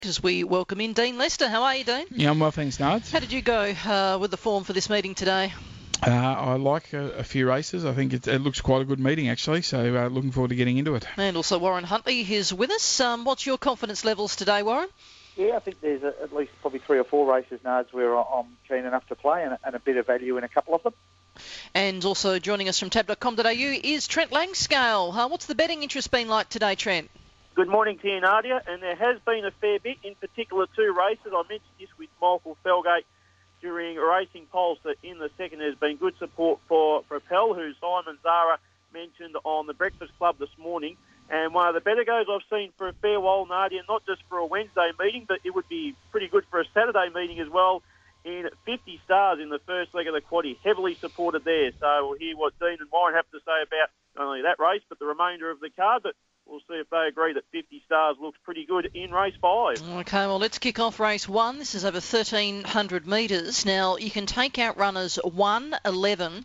As we welcome in Dean Lester. How are you, Dean? Yeah, I'm well, thanks, Nards. How did you go with the form for this meeting today? I like a few races. I think it looks quite a good meeting, actually, so looking forward to getting into it. And also Warren Huntley is with us. What's your confidence levels today, Warren? Yeah, I think there's at least probably 3 or 4 races, Nards, where I'm keen enough to play and a bit of value in a couple of them. And also joining us from tab.com.au is Trent Langscale. What's the betting interest been like today, Trent? Good morning to you, Nadia. And there has been a fair bit, in particular 2 races. I mentioned this with Michael Felgate during Racing Pulse, that in the second there's been good support for Propel, who Simon Zara mentioned on the Breakfast Club this morning. And one of the better goes I've seen for a fair while, Nadia, not just for a Wednesday meeting, but it would be pretty good for a Saturday meeting as well, in 50 Stars in the first leg of the quaddie, heavily supported there. So we'll hear what Dean and Warren have to say about not only that race, but the remainder of the card. But we'll see if they agree that 50 Stars looks pretty good in race 5. OK, well, let's kick off race 1. This is over 1,300 metres. Now, you can take out runners 1, 11,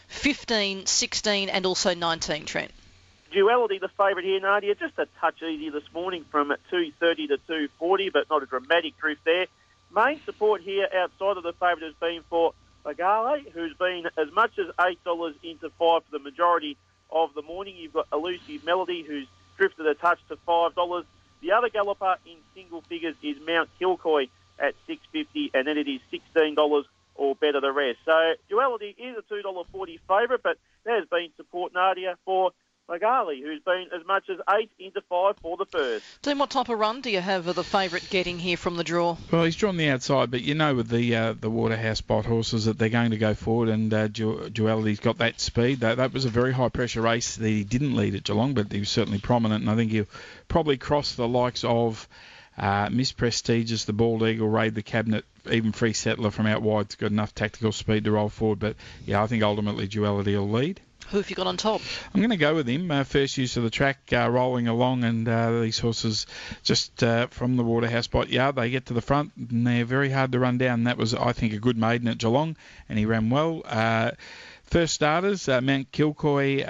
15, 16 and also 19, Trent. Duality, the favourite here, Nadia, just a touch easier this morning from 2.30 to 2.40, but not a dramatic drift there. Main support here outside of the favourite has been for Bagale, who's been as much as $8 into 5 for the majority of the morning. You've got Elusive Melody, who's drifted a touch to $5. The other galloper in single figures is Mount Kilcoy at $6.50, and then it is $16 or better the rest. So Duality is a $2.40 favourite, but there's been support, Nadia, for Magali, who's been as much as 8 into 5 for the first. Dean, what type of run do you have of the favourite getting here from the draw? Well, he's drawn the outside, but you know with the Waterhouse Spot horses that they're going to go forward, and Duality's got that speed. That was a very high-pressure race that he didn't lead at Geelong, but he was certainly prominent, and I think he'll probably cross the likes of Miss Prestigious, the Bald Eagle, Raid the Cabinet, even Free Settler from out wide's got enough tactical speed to roll forward. But, yeah, I think ultimately Duality will lead. Who have you got on top? I'm going to go with him. First use of the track, rolling along, and these horses just from the Waterhouse Spot, they get to the front, and they're very hard to run down. That was, I think, a good maiden at Geelong, and he ran well. First starters, Mount Kilcoy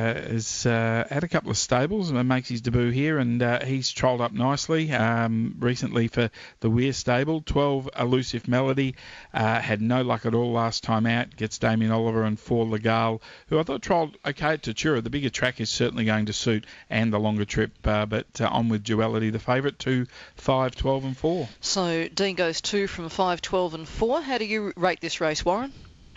has had a couple of stables and makes his debut here, and he's trolled up nicely recently for the Weir stable. 12, Elusive Melody, had no luck at all last time out, gets Damien Oliver, and 4, Legale, who I thought trolled okay at Tatura. The bigger track is certainly going to suit, and the longer trip, but on with Duality, the favourite, 2, 5, 12 and 4. So Dean goes 2 from 5, 12 and 4. How do you rate this race, Warren?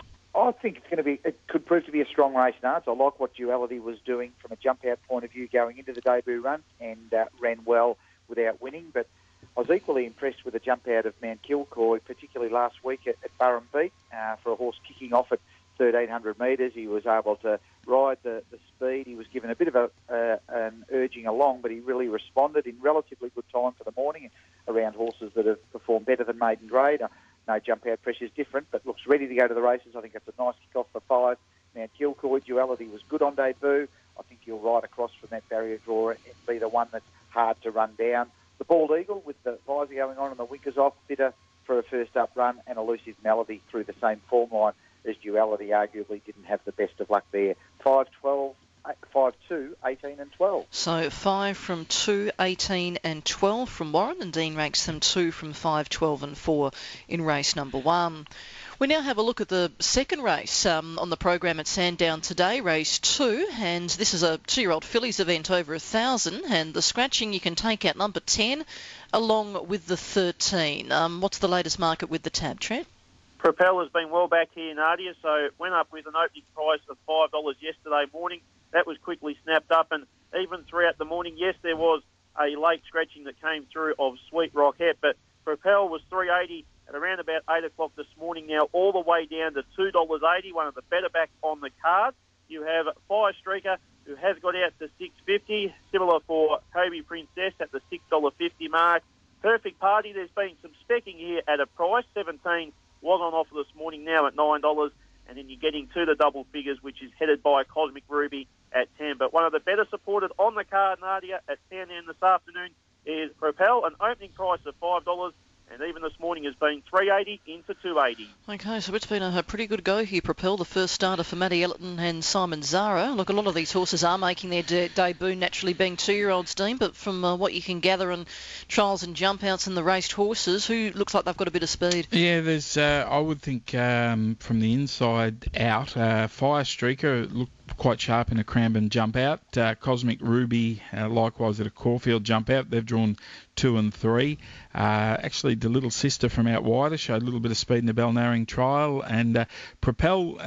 I think it could prove to be a strong race, Nards. I like what Duality was doing from a jump-out point of view going into the debut run, and ran well without winning. But I was equally impressed with the jump-out of Mount Kilcoy, particularly last week at Burrum Beat, for a horse kicking off at 1,300 metres. He was able to ride the speed. He was given a bit of an urging along, but he really responded in relatively good time for the morning around horses that have performed better than maiden grade. No jump-out pressure is different, but looks ready to go to the races. I think that's a nice kick-off for 5. Mount Kilcoy, Duality was good on debut. I think he'll ride across from that barrier draw and be the one that's hard to run down. The Bald Eagle, with the visor going on and the winkers off, fitter for a first-up run, and Elusive Melody through the same form line as Duality arguably didn't have the best of luck there. 5, 12, 5, 2, 18 and 12. So 5 from 2, 18 and 12 from Warren, and Dean ranks them 2 from 5, 12 and 4 in race number 1. We now have a look at the second race on the program at Sandown today, race 2, and this is a 2-year-old fillies event over 1,000, and the scratching you can take out number 10 along with the 13. What's the latest market with the tab, Trent? Propel has been well back here, Nadia, so it went up with an opening price of $5 yesterday morning. That was quickly snapped up, and even throughout the morning, yes, there was a late scratching that came through of Sweet Rockette, but Propel was $3.80 at around about 8 o'clock this morning now, all the way down to $2.80, one of the better backs on the card. You have Fire Streaker, who has got out to $6.50, similar for Kobe Princess at the $6.50 mark. Perfect Party, there's been some specking here at a price, 17 was on offer this morning, now at $9, and then you're getting to the double figures, which is headed by Cosmic Ruby at 10. But one of the better supported on the card, Nadia, at 10 this afternoon is Propel, an opening price of $5. and even this morning has been 380 into 280. Okay, so it's been a pretty good go here. Propel, the first starter for Maddie Ellerton and Simon Zara. Look, a lot of these horses are making their debut, naturally being 2-year-olds, Dean, but from what you can gather in trials and jump outs and the raced horses, who looks like they've got a bit of speed? Yeah, there's, I would think from the inside out, Fire Streaker looked quite sharp in a Cranbourne jump out. Cosmic Ruby, likewise at a Caulfield jump out. They've drawn 2 and 3. Actually, the little sister from out wider showed a little bit of speed in the Balnarring trial, and Propel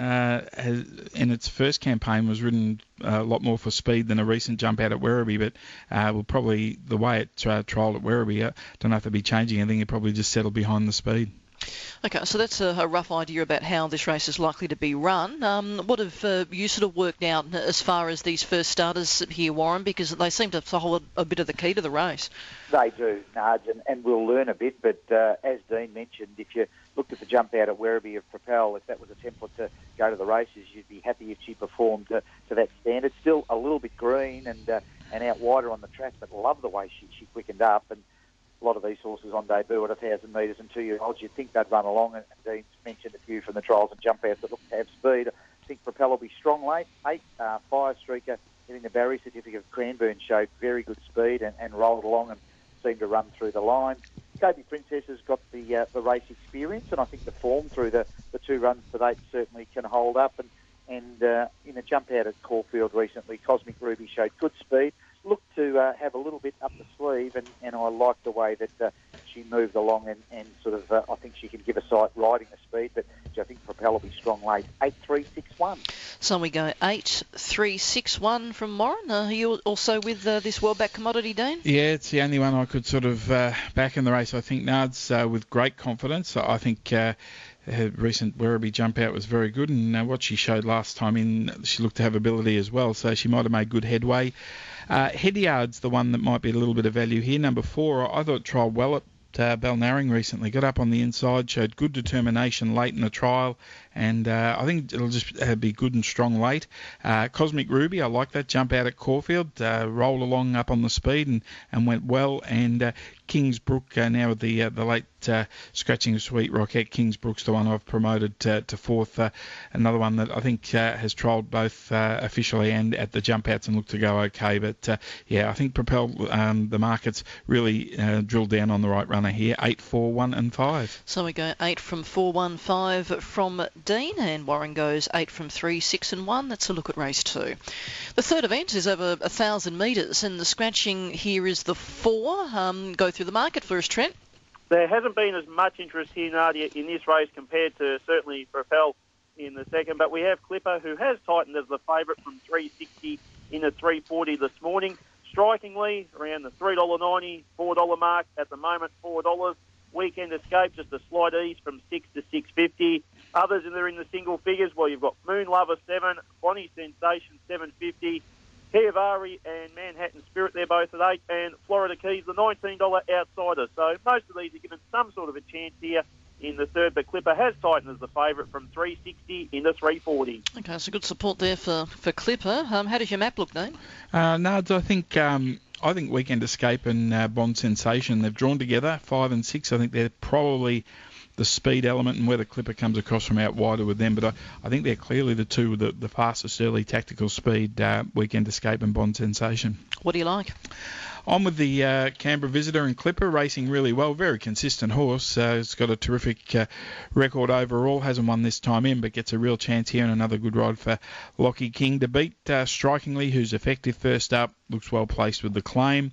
in its first campaign was ridden a lot more for speed than a recent jump out at Werribee, but will probably, the way it trialled at Werribee, I don't know if they'll be changing anything. It probably just settled behind the speed. Okay, so that's a rough idea about how this race is likely to be run. What have you sort of worked out as far as these first starters here, Warren? Because they seem to hold a bit of the key to the race. They do, Nards, and we'll learn a bit. But as Dean mentioned, if you looked at the jump out at Werribee of Propel, if that was a template to go to the races, you'd be happy if she performed to that standard. Still a little bit green and out wider on the track, but love the way she quickened up. And a lot of these horses on debut at 1,000 metres and 2-year-olds, you'd think they'd run along, and Dean's mentioned a few from the trials and jump outs that look to have speed. I think Propel will be strong late. 8, Fire Streaker, getting the Barry Certificate of Cranbourne, showed very good speed and rolled along and seemed to run through the line. Kobe Princess has got the race experience, and I think the form through the 2 runs to date certainly can hold up. And in a jump out at Caulfield recently, Cosmic Ruby showed good speed. Looked to have a little bit up the sleeve, and I like the way that she moved along and sort of, I think she can give a sight riding the speed, but I think Propel will be strong late. 8-3-6-1. So we go 8-3-6-1 from Warren. Are you also with this Worldback Commodity, Dean? Yeah, it's the only one I could sort of back in the race. I think Nards with great confidence. I think her recent Werribee jump out was very good, and what she showed last time in, she looked to have ability as well, so she might have made good headway. Headyard's the one that might be a little bit of value here. Number 4, I thought trialled well at Balnarring recently. Got up on the inside, showed good determination late in the trial, and I think it'll just be good and strong late. Cosmic Ruby, I like that jump out at Caulfield. Rolled along up on the speed and went well. And Kingsbrook, now with the late scratching of Sweet Rocket. Kingsbrook's the one I've promoted to 4th. Another one that I think has trialled both officially and at the jump outs and looked to go okay. But yeah, I think Propel, the market's really drilled down on the right runner here. 8, 4, 1 and 5. So we go 8 from 4, 1, 5 from Dean, and Warren goes 8 from 3, 6 and 1. That's a look at race 2. The third event is over 1,000 metres, and the scratching here is the 4. Go through the market for us, Trent. There hasn't been as much interest here, Nadia, in this race compared to certainly Propel in the second, but we have Clipper, who has tightened as the favourite from 360 into 340 this morning. Strikingly, around the $3.90, $4 mark at the moment, $4. Weekend Escape, just a slight ease from 6 to 650. Others that are in the single figures, well, you've got Moon Lover 7, Bonnie Sensation 750, Kiavari and Manhattan Spirit, they're both at 8, and Florida Keys, the $19 outsider. So most of these are given some sort of a chance here in the third, but Clipper has tightened as the favourite from 360 into 340. Okay, so good support there for Clipper. How does your map look, Dean? Nards, I think Weekend Escape and Bond Sensation, they've drawn together 5 and 6. I think they're probably the speed element and where the Clipper comes across from out wider with them, but I think they're clearly the two with the fastest early tactical speed, Weekend Escape and Bond Sensation. What do you like? I'm with the Canberra Visitor and Clipper, racing really well. Very consistent horse. It's got a terrific record overall. Hasn't won this time in, but gets a real chance here, and another good ride for Lockie King to beat Strikingly, who's effective first up. Looks well placed with the claim.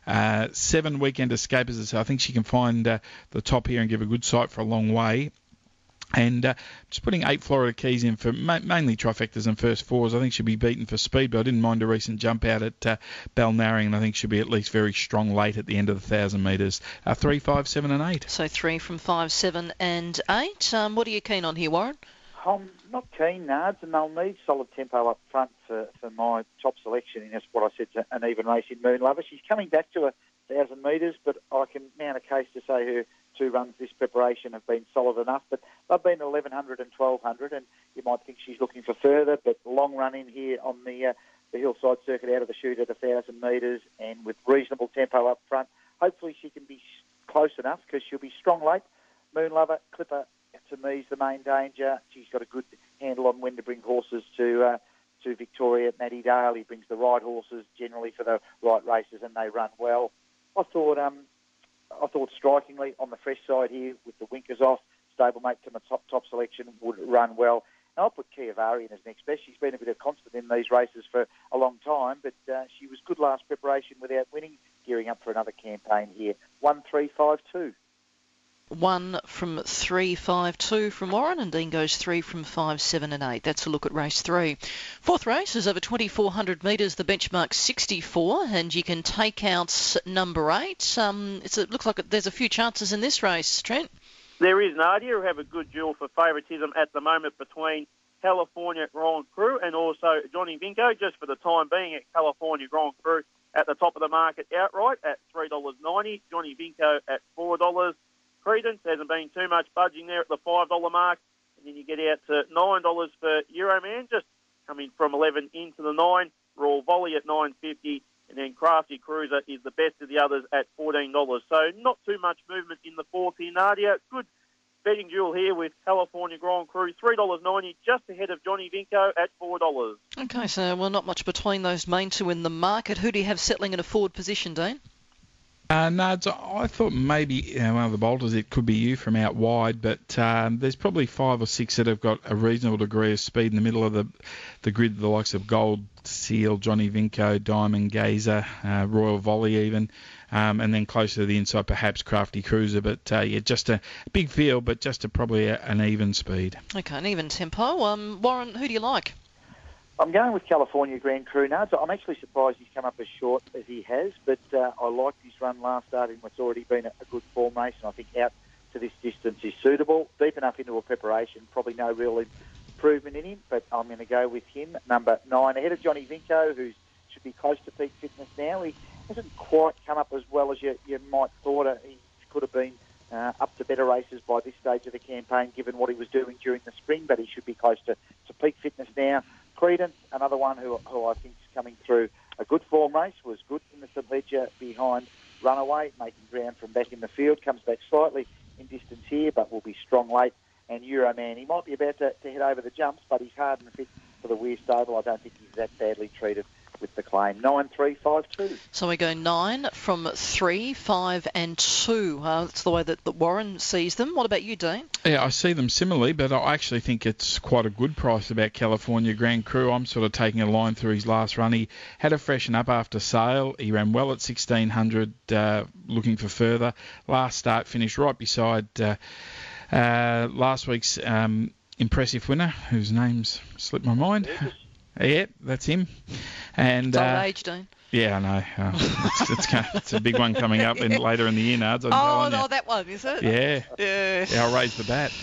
7 Weekend Escape, as I say, I think she can find the top here and give a good sight for a long way. And just putting 8 Florida Keys in for mainly trifectas and first fours. I think she'll be beaten for speed, but I didn't mind a recent jump out at Balnarring, and I think she'll be at least very strong late at the end of the 1,000 metres. 3, 5, 7 and 8. So 3 from 5, 7 and 8. What are you keen on here, Warren? I'm not keen, Nards, and they'll need solid tempo up front for my top selection. And that's what I said to an even race in Moon Lover. She's coming back to 1,000 metres, but I can mount a case to say her 2 runs this preparation have been solid enough. But they've been 1,100 and 1,200, and you might think she's looking for further, but long run in here on the hillside circuit out of the chute at 1,000 metres, and with reasonable tempo up front. Hopefully she can be close enough because she'll be strong late. Moon Lover, Clipper, to me, is the main danger. She's got a good handle on when to bring horses to Victoria. Matty Dale, he brings the right horses generally for the right races, and they run well. I thought strikingly on the fresh side here with the winkers off, stablemate to my top selection would run well. And I'll put Kiavari in as next best. She's been a bit of constant in these races for a long time, but she was good last preparation without winning, gearing up for another campaign here. 1-3-5-2. 1 from 3-5-2 from Warren, and Dean goes 3 from 5, 7 and 8. That's a look at race 3. Fourth race is over 2,400 metres, the benchmark 64, and you can take out number 8. It looks like there's a few chances in this race, Trent. There is, Nadia, who have a good duel for favouritism at the moment between California Grand Cru and also Johnny Vinco, just for the time being at California Grand Cru at the top of the market outright at $3.90, Johnny Vinco at $4. Credence, hasn't been too much budging there at the $5 mark. And then you get out to $9 for Euroman, just coming from 11 into the 9. Royal Volley at $9.50. And then Crafty Cruiser is the best of the others at $14. So not too much movement in the fourth here, Nadia. Good betting duel here with California Grand Cru, $3.90, just ahead of Johnny Vinco at $4. Okay, so not much between those main two in the market. Who do you have settling in a forward position, Dean? No, I thought maybe one of the bolters, it could be you from out wide, but there's probably 5 or 6 that have got a reasonable degree of speed in the middle of the grid, the likes of Gold Seal, Johnny Vinco, Diamond Gazer, Royal Volley even, and then closer to the inside perhaps Crafty Cruiser, but just a big field, but just probably an even speed. Okay, an even tempo. Warren, who do you like? I'm going with California Grand Cru now. So I'm actually surprised he's come up as short as he has, but I liked his run last start in what's already been a good form race, and I think out to this distance is suitable. Deep enough into a preparation, probably no real improvement in him, but I'm going to go with him, number 9, ahead of Johnny Vinco, who should be close to peak fitness now. He hasn't quite come up as well as you might thought. He could have been up to better races by this stage of the campaign, given what he was doing during the spring, but he should be close to peak fitness now. Credence, another one who I think is coming through a good form race, was good in the St Ledger behind Runaway, making ground from back in the field, comes back slightly in distance here, but will be strong late. And Euroman, he might be about to head over the jumps, but he's hard and fit for the Weir stable. I don't think he's that badly treated with the claim. 9-3-5-2. So we go 9 from 3, 5 and 2. That's the way that Warren sees them. What about you, Dean? Yeah, I see them similarly, but I actually think it's quite a good price about California Grand Cru. I'm sort of taking a line through his last run. He had to freshen up after sale. He ran well at 1,600, looking for further. Last start finished right beside last week's impressive winner, whose name's slipped my mind. Yeah, that's him. And it's old age, Dean. Yeah, I know. It's a big one coming up later in the year, Nards. No, that one, is it? Yeah. I'll raise the bat.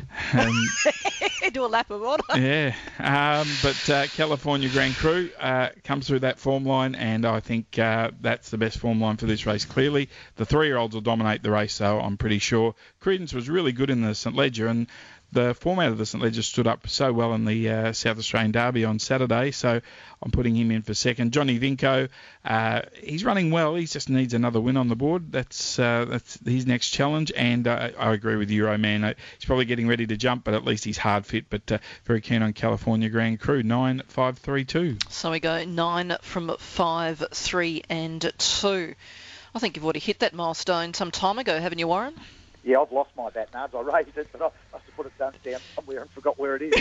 Do a lap of water. Yeah. But California Grand Cru comes through that form line, and I think that's the best form line for this race, clearly. The 3-year-olds will dominate the race, so I'm pretty sure. Credence was really good in the St Ledger, and the format of the St Ledger stood up so well in the South Australian Derby on Saturday, so I'm putting him in for second. Johnny Vinco, he's running well. He just needs another win on the board. That's his next challenge, and I agree with Euroman. He's probably getting ready to jump, but at least he's hard fit, but very keen on California Grand Cru. 9-5-3-2. So we go 9 from 5, 3 and 2. I think you've already hit that milestone some time ago, haven't you, Warren? Yeah, I've lost my bat, Nards. I raised it, but I must have put it down somewhere and forgot where it is.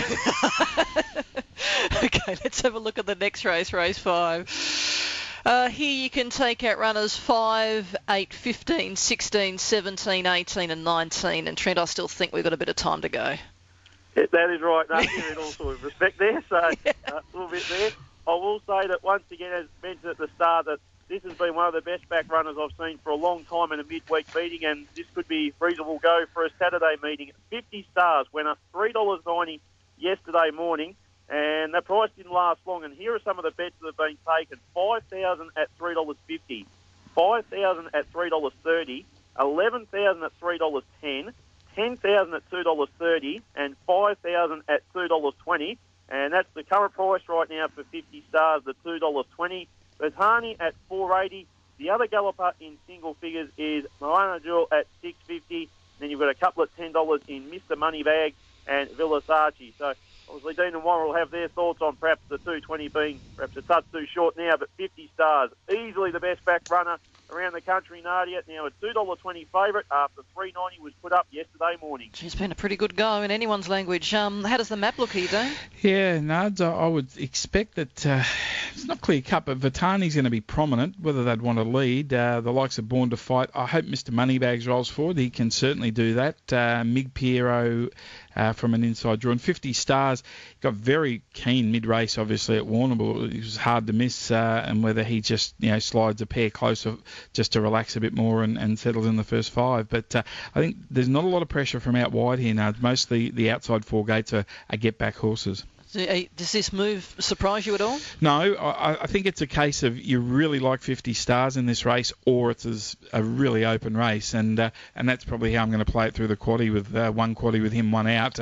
Okay, let's have a look at the next race, race 5. Here you can take out runners 5, 8, 15, 16, 17, 18 and 19. And Trent, I still think we've got a bit of time to go. Yeah, that is right, Nadia, in all sort of respect there. So a little bit there. I will say that once again, as mentioned at the start, that this has been one of the best back runners I've seen for a long time in a midweek meeting, and this could be reasonable go for a Saturday meeting. 50 stars went up $3.90 yesterday morning, and the price didn't last long. And here are some of the bets that have been taken. 5,000 at $3.50, 5,000 at $3.30, 11,000 at $3.10, 10,000 at $2.30, and 5,000 at $2.20. And that's the current price right now for 50 stars, the $2.20. Bethani at $4.80, The other galloper in single figures is Moana Jewel at $6.50. Then you've got a couple at $10 in Mr. Moneybag and Villasarchi. So obviously Dean and Warren will have their thoughts on perhaps the 220 being perhaps a touch too short now, but 50 stars, easily the best back runner around the country, Nadia. Now a $2.20 favourite after $3.90 was put up yesterday morning. She's been a pretty good go in anyone's language. How does the map look here, Dean? Yeah, Nards, I would expect that it's not clear cut, but Vitani's going to be prominent, whether they'd want to lead. The likes of Born to Fight, I hope Mr. Moneybags rolls forward. He can certainly do that. Mig Piero from an inside draw. And 50 stars, got very keen mid-race, obviously, at Warrnambool. It was hard to miss, and whether he just slides a pair closer just to relax a bit more and settles in the first five. But I think there's not a lot of pressure from out wide here now. Mostly the outside four gates are get-back horses. Does this move surprise you at all? No, I think it's a case of you really like 50 stars in this race, or it's a really open race, and that's probably how I'm going to play it through the quaddie with one quaddie with him, one out.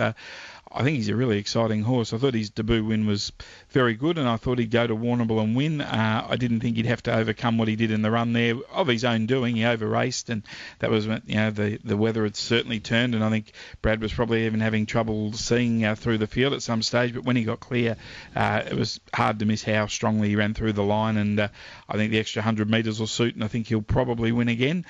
I think he's a really exciting horse. I thought his debut win was very good, and I thought he'd go to Warrnambool and win. I didn't think he'd have to overcome what he did in the run there of his own doing. He over-raced, and that was when the weather had certainly turned, and I think Brad was probably even having trouble seeing through the field at some stage. But when he got clear, it was hard to miss how strongly he ran through the line, and I think the extra 100 metres will suit, and I think he'll probably win again.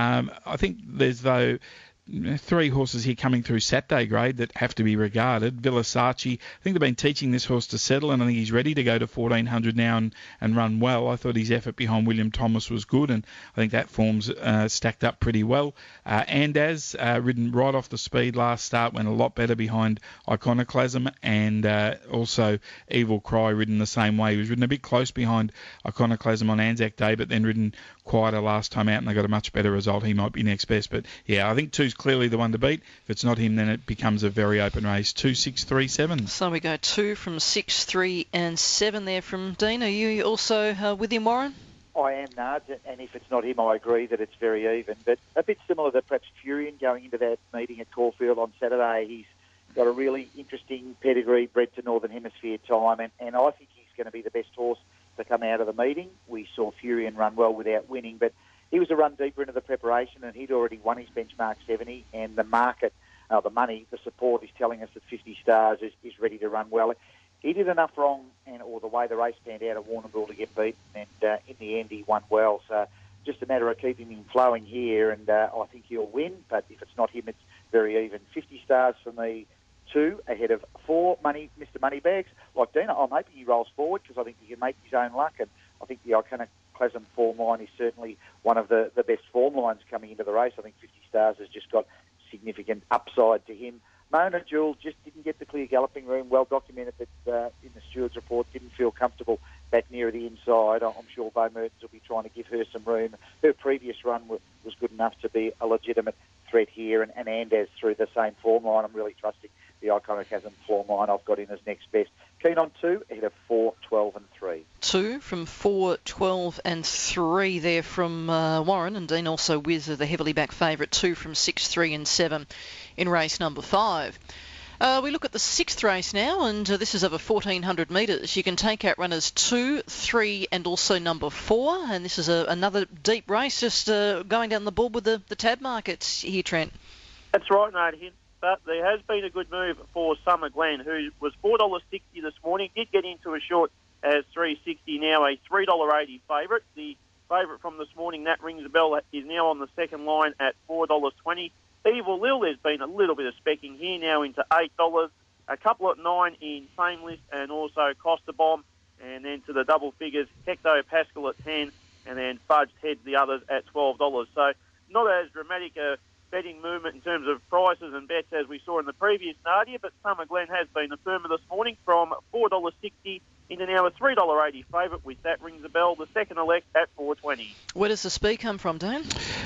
I think there's, though, three horses here coming through Saturday grade that have to be regarded. Villasarchi, I think they've been teaching this horse to settle, and I think he's ready to go to 1400 now and run well. I thought his effort behind William Thomas was good, and I think that form's stacked up pretty well. And as ridden right off the speed last start, went a lot better behind Iconoclasm, and also Evil Cry ridden the same way. He was ridden a bit close behind Iconoclasm on Anzac Day, but then ridden quieter last time out, and they got a much better result. He might be next best, but yeah, I think two's clearly the one to beat. If it's not him, then it becomes a very open race. 2, 6, 3, 7. So we go 2 from 6, 3 and 7 there from Dean. Are you also with him, Warren? I am, Nard, and if it's not him, I agree that it's very even. But a bit similar to perhaps Furion going into that meeting at Caulfield on Saturday. He's got a really interesting pedigree bred to Northern Hemisphere time, and I think he's going to be the best horse to come out of the meeting. We saw Furion run well without winning, but he was a run deeper into the preparation, and he'd already won his benchmark 70, and the market, the money, the support is telling us that 50 stars is ready to run well. He did enough wrong, or the way the race panned out at Warrnambool to get beaten, and in the end he won well. So just a matter of keeping him flowing here, and I think he'll win, but if it's not him, it's very even. 50 stars for me, 2 ahead of 4 Mr. Moneybags. Like Dina, I'm hoping he rolls forward because I think he can make his own luck, and I think the Iconoclasm form line is certainly one of the best form lines coming into the race. I think 50 stars has just got significant upside to him. Mona Jewel just didn't get the clear galloping room. Well documented that in the steward's report, didn't feel comfortable back near the inside. I'm sure Bo Mertens will be trying to give her some room. Her previous run was good enough to be a legitimate threat here, and Andes through the same form line. I'm really trusting the Iconoclasm form line I've got in as next best. Keen on 2 ahead of 4, 12 and 3. 2 from 4, 12 and 3 there from Warren, and Dean also with the heavily backed favourite 2 from 6, 3 and 7 in race number 5. We look at the 6th race now, and this is over 1,400 metres. You can take out runners 2, 3 and also number 4, and this is another deep race, just going down the board with the tab markets here, Trent. That's right, Nathan. But there has been a good move for Summer Glen, who was $4.60 this morning. Did get into a short as $3.60, now a $3.80 favourite. The favourite from this morning, that rings a bell, is now on the second line at $4.20. Evil Lil, there's been a little bit of specking here, now into $8. A couple at 9 in Fameless, and also Costa Bomb. And then to the double figures, Hecto Pascal at 10, and then Fudged heads the others at $12. So not as dramatic a betting movement in terms of prices and bets as we saw in the previous Nadia, but Summer Glen has been the firmer this morning from $4.60 into now a $3.80 favourite. With that rings a bell, the second elect at $4.20. Where does the speed come from, Dan?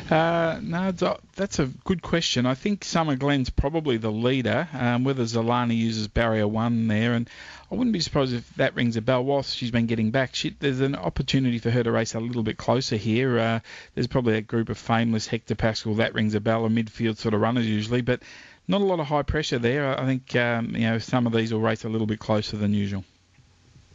No, that's a good question. I think Summer Glen's probably the leader, whether Zolani uses barrier 1 there, and I wouldn't be surprised if that rings a bell whilst she's been getting back. There's an opportunity for her to race a little bit closer here. There's probably a group of Fameless, Hector Pascal, that rings a bell, a midfield sort of runners usually, but not a lot of high pressure there. I think some of these will race a little bit closer than usual.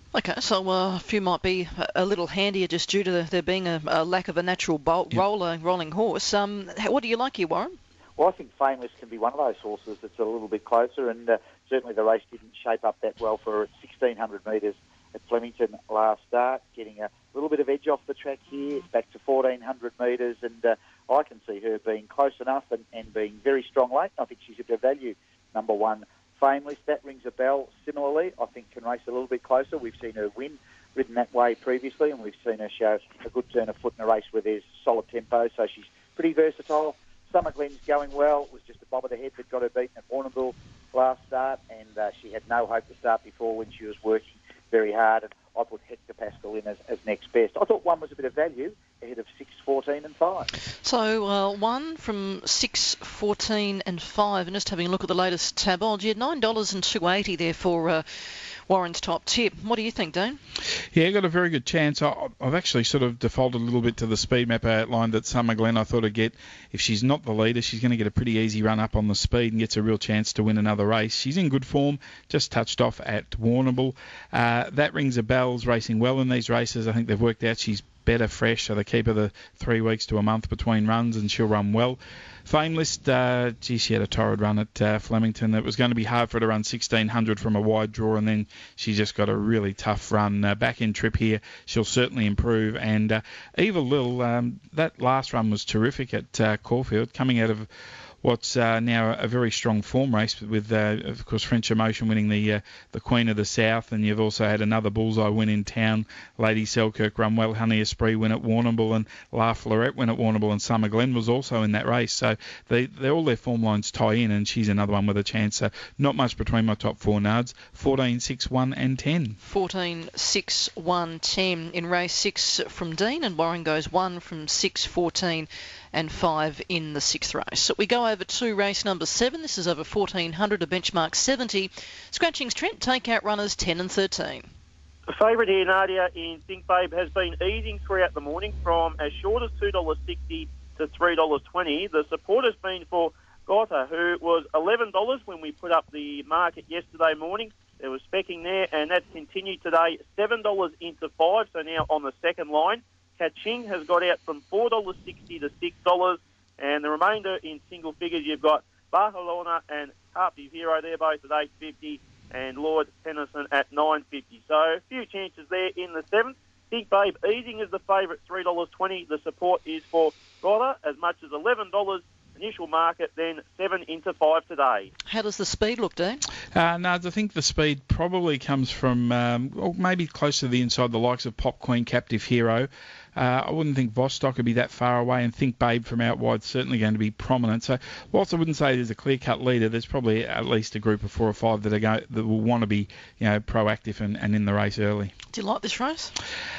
Okay, so a few might be a little handier just due to there being a lack of a natural rolling horse. What do you like here, Warren? Well, I think Famous can be one of those horses that's a little bit closer, and certainly the race didn't shape up that well for her at 1,600 metres at Flemington last start, getting a little bit of edge off the track here, back to 1,400 metres, and I can see her being close enough and being very strong late. I think she's a bit of value, number one. Famous, that rings a bell. Similarly, I think can race a little bit closer. We've seen her ridden that way previously, and we've seen her show a good turn of foot in a race where there's solid tempo, so she's pretty versatile. Summer Glen's going well. It was just a bob of the head that got her beaten at Warrnambool last start, and she had no hope to start before when she was working very hard, and I put Hector Pascal in as next best. I thought one was a bit of value ahead of 6, 14 and 5. So one from 6, 14 and 5, and just having a look at the latest tab odds, you had $9 and $2.80 there for Warren's top tip. What do you think, Dane? Yeah, got a very good chance. I've actually sort of defaulted a little bit to the speed map outline that Summer Glen I thought would get. If she's not the leader, she's going to get a pretty easy run up on the speed and gets a real chance to win another race. She's in good form, just touched off at Warrnambool. That rings a bell, racing well in these races. I think they've worked out she's better fresh, so they keep her the 3 weeks to a month between runs and she'll run well. Fameless, she had a torrid run at Flemington. It was going to be hard for her to run 1,600 from a wide draw, and then she just got a really tough run. Back in trip here, she'll certainly improve. And Eva Lil, that last run was terrific at Caulfield, coming out of what's now a very strong form race with, of course, French Emotion winning the Queen of the South, and you've also had another bullseye win in town. Lady Selkirk run well, Honey Esprit win at Warrnambool, and La Fleurette win at Warrnambool, and Summer Glen was also in that race. So all their form lines tie in, and she's another one with a chance. So not much between my top four nards, 14, 6, 1 and 10. 14, 6, 1, 10 in race 6 from Dean, and Warren goes 1 from 6, 14 and 5 in the 6th race. So we go over to race number 7. This is over 1,400, a benchmark 70. Scratchings, Trent, take out runners 10 and 13. The favourite here, Nadia, in Think Babe, has been easing throughout the morning from as short as $2.60 to $3.20. The support has been for Gotta, who was $11 when we put up the market yesterday morning. There was specking there, and that's continued today, $7 into 5, so now on the second line. Kaching has got out from $4.60 to $6, and the remainder in single figures, you've got Barcelona and Harpy Hero, they're both at $8.50, and Lord Tennyson at $9.50. So a few chances there in the 7th. Think Babe easing is the favourite, $3.20. The support is for Gotta, as much as $11 initial market, then 7 into 5 today. How does the speed look, Dave? No, I think the speed probably comes from, or maybe close to the inside, the likes of Pop Queen, Captive Hero. I wouldn't think Vostok would be that far away, and Think Babe from out wide certainly going to be prominent. So whilst I wouldn't say there's a clear-cut leader, there's probably at least a group of 4 or 5 that will want to be, proactive and in the race early. Do you like this race?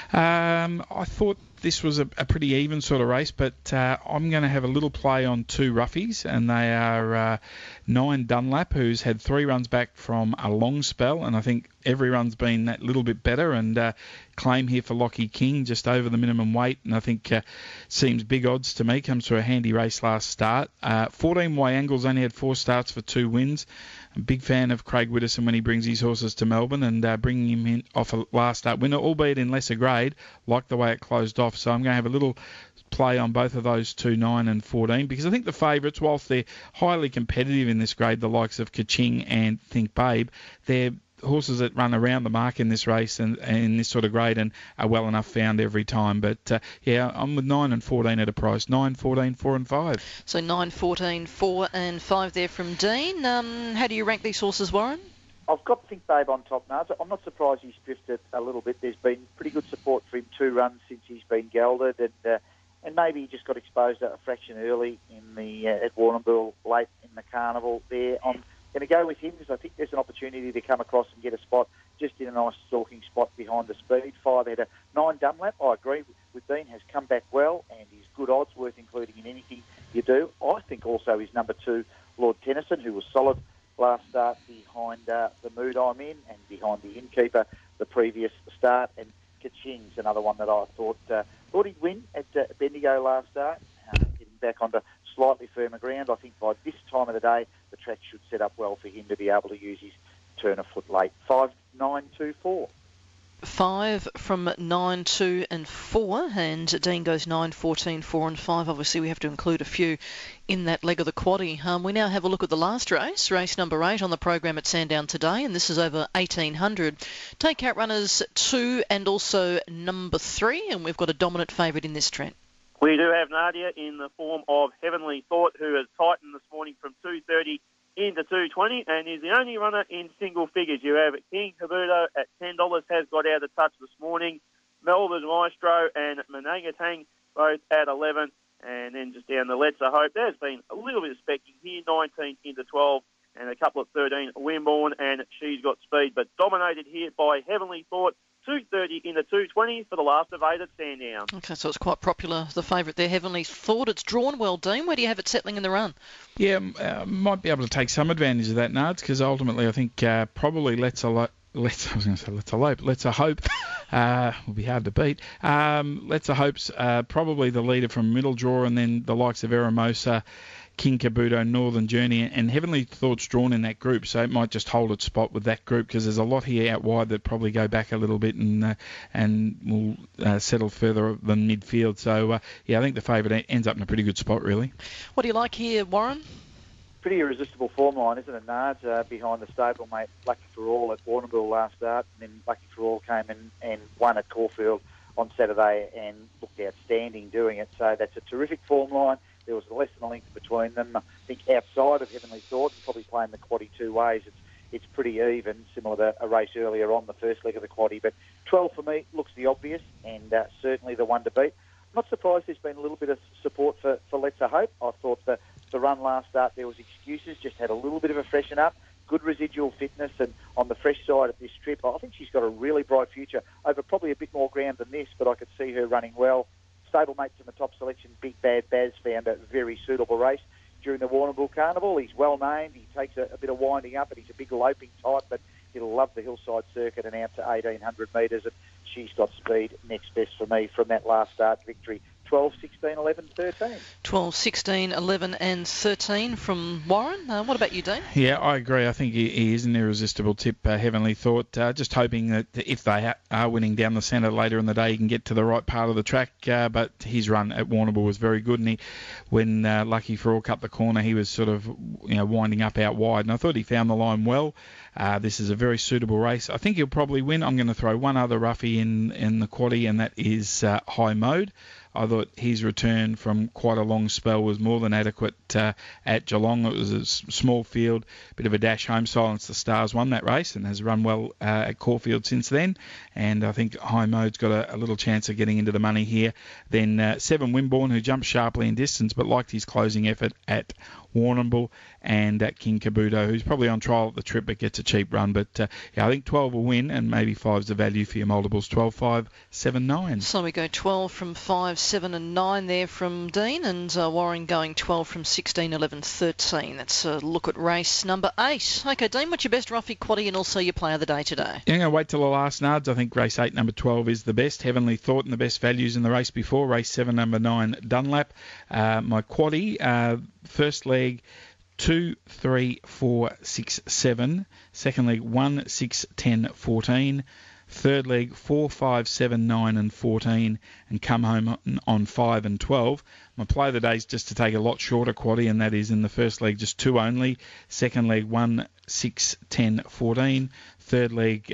I thought this was a pretty even sort of race, but I'm going to have a little play on 2 roughies, and they are 9 Dunlap, who's had 3 runs back from a long spell, and I think every run's been that little bit better, and claim here for Lockie King, just over the minimum weight, and I think seems big odds to me, comes through a handy race last start. 14 Wyangles only had 4 starts for 2 wins. I'm a big fan of Craig Widdowson when he brings his horses to Melbourne, and bringing him in off a last start winner, albeit in lesser grade, like the way it closed off. So I'm going to have a little play on both of those 2, 9 and 14, because I think the favourites, whilst they're highly competitive in this grade, the likes of Kaching and Think Babe, they're horses that run around the mark in this race and in this sort of grade and are well enough found every time. But I'm with 9 and 14 at a price. 9, 14, 4 and 5. So 9, 14, 4 and 5 there from Dean. How do you rank these horses, Warren? I've got Think Babe on top now. I'm not surprised he's drifted a little bit. There's been pretty good support for him 2 runs since he's been gelded, and maybe he just got exposed a fraction early in the at Warrnambool, late in the carnival there. I'm going to go with him because I think there's an opportunity to come across and get a spot just in a nice stalking spot behind the speed. 5 out of 9 Dunlap, I agree with Dean, has come back well and is good odds worth including in anything you do. I think also his number 2, Lord Tennyson, who was solid last start behind the Mood I'm In and behind the Innkeeper the previous start. And Kaching's another one that I thought he'd win at Bendigo last start, getting back onto slightly firmer ground. I think by this time of the day, the track should set up well for him to be able to use his turn of foot late. 5, 9, 2, 4. 5 from 9, 2 and 4, and Dean goes 9, 14, 4 and 5. Obviously, we have to include a few in that leg of the quaddie. We now have a look at the last race, race number 8 on the program at Sandown today, and this is over 1800. Take out runners 2 and also number 3, and we've got a dominant favourite in this, Trent. We do have Nadia in the form of Heavenly Thought, who has tightened this morning from 2:30 into 2:20 and is the only runner in single figures. You have King Kabuto at $10, has got out of touch this morning. Melbourne Maestro and Manangatang both at 11. And then just down the Let's Hope, there's been a little bit of specking here, 19 into 12 and a couple of 13, Wimborne, and She's Got Speed, but dominated here by Heavenly Thought. 2:30 into 2:20 for the last of 8 at Sandown. Okay, so it's quite popular, the favourite there, Heavenly Thought. It's drawn well, Dean. Where do you have it settling in the run? Yeah, might be able to take some advantage of that, Nards, because ultimately I think probably Let's Hope will be hard to beat. Let's Hope's probably the leader from middle draw, and then the likes of Eramosa, King Kabuto, Northern Journey, and Heavenly Thought's drawn in that group, so it might just hold its spot with that group, because there's a lot here out wide that probably go back a little bit and will settle further than midfield. So, I think the favourite ends up in a pretty good spot, really. What do you like here, Warren? Pretty irresistible form line, isn't it, Nards? Behind the stablemate Lucky for All at Warrnambool last start, and then Lucky for All came in and won at Caulfield on Saturday and looked outstanding doing it. So that's a terrific form line. There was less than a length between them. I think outside of Heavenly Thought, and probably playing the quaddie two ways, it's pretty even, similar to a race earlier on, the first leg of the quaddie. But 12 for me looks the obvious, and certainly the one to beat. I'm not surprised there's been a little bit of support for Let's Hope. I thought the run last start there was excuses, just had a little bit of a freshen up, good residual fitness, and on the fresh side of this trip, I think she's got a really bright future over probably a bit more ground than this, but I could see her running well. Stablemates in the top selection, Big Bad Baz, found a very suitable race during the Warrnambool Carnival. He's well named. He takes a bit of winding up, and he's a big loping type, but he'll love the hillside circuit and out to 1,800 metres. And She's Got Speed next best for me from that last start victory. 12, 16, 11, 13. 12, 16, 11 and 13 from Warren. What about you, Dean? Yeah, I agree. I think he is an irresistible tip, Heavenly Thought. Just hoping that if they are winning down the centre later in the day, he can get to the right part of the track. But his run at Warrnambool was very good, and when Lucky for All cut the corner, he was sort of winding up out wide, and I thought he found the line well. This is a very suitable race. I think he'll probably win. I'm going to throw one other roughie in the quaddie, and that is High Mode. I thought his return from quite a long spell was more than adequate at Geelong. It was a small field, bit of a dash home. Silence the Stars won that race and has run well at Caulfield since then. And I think High Mode's got a little chance of getting into the money here. Then 7 Wimborne, who jumped sharply in distance but liked his closing effort at Warrnambool, and King Kabuto, who's probably on trial at the trip but gets a cheap run. But I think 12 will win, and maybe 5's the value for your multiples. 12, 5, 7, 9. So we go 12 from 5, 7 and 9 there from Dean, and Warren going 12 from 16, 11, 13. That's a look at race number 8. Okay, Dean, what's your best roughie quaddie and also your player of the day today? Yeah, I'm going to wait till the last Nards. I think race 8, number 12 is the best. Heavenly Thought and the best values in the race before. Race 7, number 9, Dunlap. My quaddie, first leg 2, 3, 4, 6, 7. Second leg 1, 6, 10, 14. Third leg 4, 5, 7, 9 and 14, and come home on 5 and 12. My play of the day is just to take a lot shorter quaddie, and that is in the first leg just 2 only. Second leg 1, 6, 10, 14. Third leg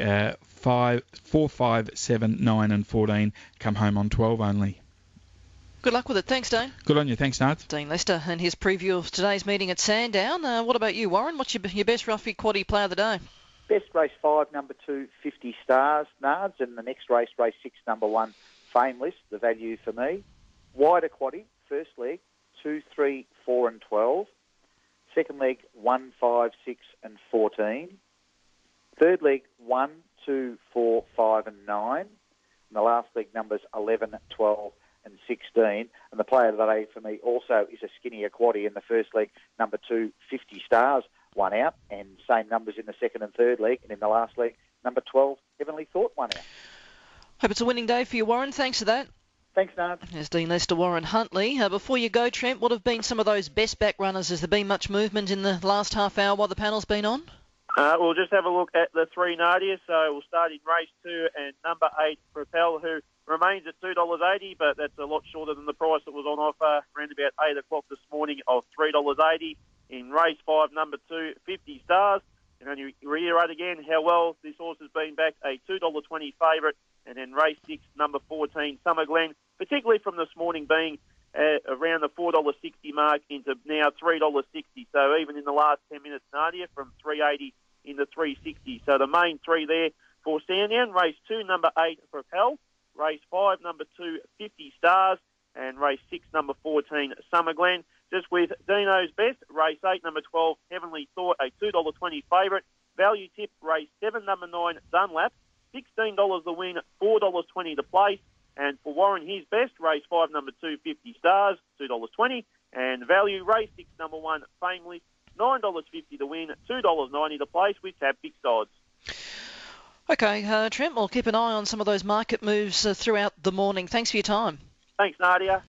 4, 5, 7, 9 and 14. Come home on 12 only. Good luck with it. Thanks, Dean. Good on you. Thanks, Nart. Dean Lester and his preview of today's meeting at Sandown. What about you, Warren? What's your best roughie quaddie player of the day? Best race 5, number 2, 50 Stars, Nards, and the next race 6, number 1, Fameless, the value for me. Wider quaddie, first leg 2, 3, 4 and 12. Second leg 1, 5, 6 and 14. Third leg 1, 2, 4, 5 and 9. And the last leg numbers 11, 12 and 16. And the player of the day for me also is a skinnier quaddie in the first leg, number 2, 50 Stars, one out, and same numbers in the second and third leg. And in the last leg, number 12, Heavenly Thought, one out. Hope it's a winning day for you, Warren. Thanks for that. Thanks, Nard. There's Dean Lester, Warren Huntley. Before you go, Trent, what have been some of those best back runners? Has there been much movement in the last half hour while the panel's been on? We'll just have a look at the three, Nadia. So we'll start in race 2 and number 8, Propel, who remains at $2.80, but that's a lot shorter than the price that was on offer around about 8 o'clock this morning of $3.80. In race 5, number 2, 50 Stars. And only reiterate again how well this horse has been back, a $2.20 favourite. And then race 6, number 14, Summer Glen, particularly from this morning being around the $4.60 mark into now $3.60. So even in the last 10 minutes, Nadia, from $3.80 into $3.60. So the main three there for Sandown. Race 2, number 8, Propel. Race 5, number 2, 50 Stars. And race 6, number 14, Summer Glen. Just with Dino's Best, race 8, number 12, Heavenly Thought, a $2.20 favourite. Value tip, race 7, number 9, Dunlap, $16 the win, $4.20 the place. And for Warren His Best, race 5, number 2, 50 Stars, $2.20. And value, race 6, number 1, Fameless, $9.50 the win, $2.90 the place with tab fixed odds. Okay, Trent, we'll keep an eye on some of those market moves throughout the morning. Thanks for your time. Thanks, Nadia.